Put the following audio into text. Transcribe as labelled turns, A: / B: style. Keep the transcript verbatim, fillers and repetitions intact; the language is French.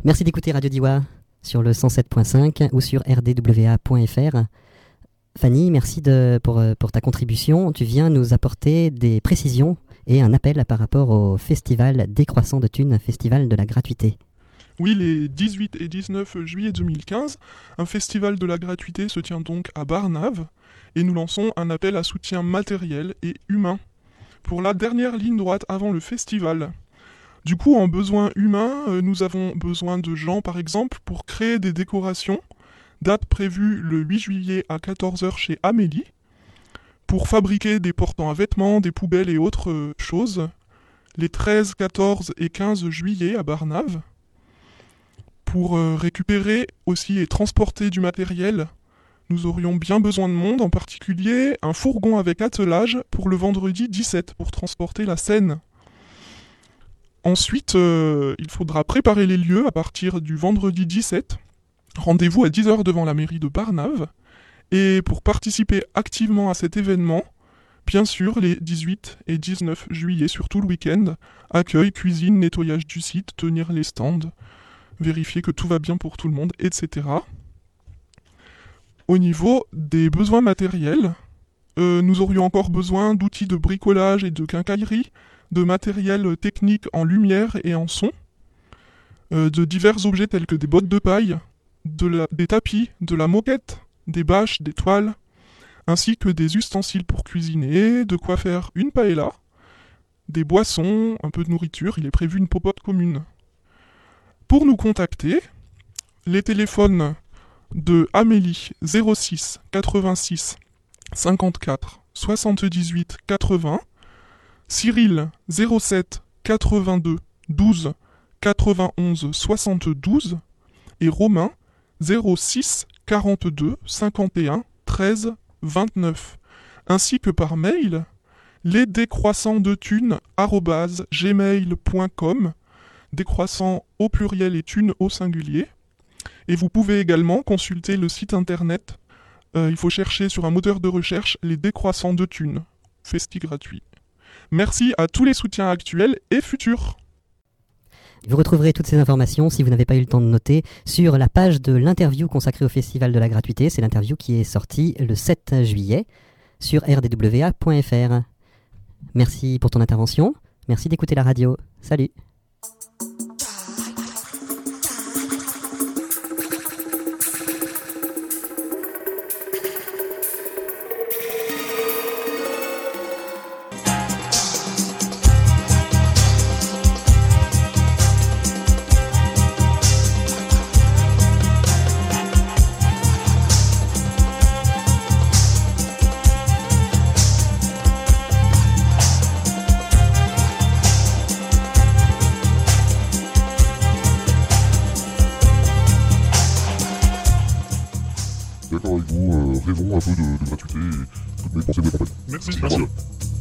A: Merci d'écouter Radio Diois sur le cent sept point cinq ou sur r d w a point f r. Fanny, merci de, pour, pour ta contribution. Tu viens nous apporter des précisions et un appel par rapport au festival Décroissant de Thunes, festival de la gratuité.
B: Oui, les dix-huit et dix-neuf juillet deux mille quinze, un festival de la gratuité se tient donc à Barnave et nous lançons un appel à soutien matériel et humain pour la dernière ligne droite avant le festival. Du coup, en besoin humain, euh, nous avons besoin de gens, par exemple, pour créer des décorations. Date prévue le huit juillet à quatorze heures chez Amélie. Pour fabriquer des portants à vêtements, des poubelles et autres euh, choses. Les treize, quatorze et quinze juillet à Barnave. Pour euh, récupérer aussi et transporter du matériel, nous aurions bien besoin de monde, en particulier un fourgon avec attelage pour le vendredi dix-sept, pour transporter la scène. Ensuite, euh, il faudra préparer les lieux à partir du vendredi dix-sept. Rendez-vous à dix heures devant la mairie de Barnave. Et pour participer activement à cet événement, bien sûr, les dix-huit et dix-neuf juillet, surtout le week-end, accueil, cuisine, nettoyage du site, tenir les stands, vérifier que tout va bien pour tout le monde, et cetera. Au niveau des besoins matériels, euh, nous aurions encore besoin d'outils de bricolage et de quincaillerie, de matériel technique en lumière et en son, euh, de divers objets tels que des bottes de paille, de la, des tapis, de la moquette, des bâches, des toiles, ainsi que des ustensiles pour cuisiner, de quoi faire une paella, des boissons, un peu de nourriture, il est prévu une popote commune. Pour nous contacter, les téléphones de Amélie zéro six quatre-vingt-six cinquante-quatre soixante-dix-huit quatre-vingts, Cyril zéro sept quatre-vingt-deux douze quatre-vingt-onze soixante-douze et Romain zéro six quarante-deux cinquante et un treize vingt-neuf, ainsi que par mail lesdécroissants-de-thunes arobase gmail point com, décroissant au pluriel et thunes au singulier. Et vous pouvez également consulter le site internet, euh, il faut chercher sur un moteur de recherche les décroissants de thunes, festi gratuit. Merci à tous les soutiens actuels et futurs.
A: Vous retrouverez toutes ces informations, si vous n'avez pas eu le temps de noter, sur la page de l'interview consacrée au Festival de la Gratuité. C'est l'interview qui est sortie le sept juillet sur r d w a point f r. Merci pour ton intervention. Merci d'écouter la radio. Salut.
C: D'accord avec vous, euh, rêvons un peu de, de gratuité et toutes mes pensées me l'accompagnent.
B: Merci,
C: merci.
B: merci.